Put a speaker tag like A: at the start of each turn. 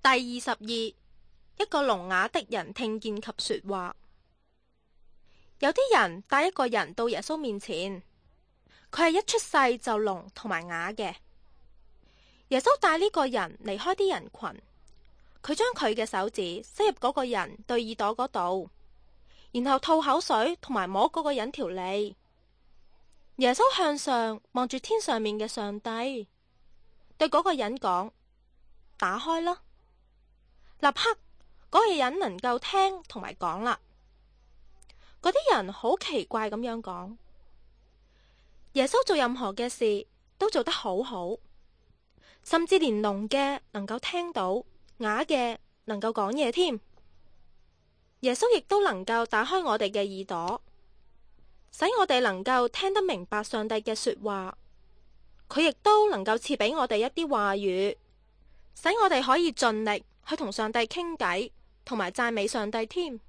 A: 第22，一個聾啞的人聽見及說話。有啲人帶一個人到耶穌面前，佢係一出世就聾同埋啞嘅。耶穌帶呢個人離開啲人群，佢將佢嘅手指塞入嗰個人對耳朵嗰度，然後吐口水同埋摸嗰個人條脷。耶穌向上望住天上面嘅上帝，對嗰個人講：打開啦！立刻嗰個人能夠聽同埋講啦。嗰啲人好奇怪咁樣講，耶穌做任何嘅事都做得好好，甚至連聾嘅能夠聽到，啞嘅能夠講嘢添。耶穌亦都能夠打開我哋嘅耳朵，使我哋能夠聽得明白上帝嘅說話。佢亦都能夠賜俾我哋一啲話語，使我哋可以盡力去同上帝傾偈，同埋讚美上帝添。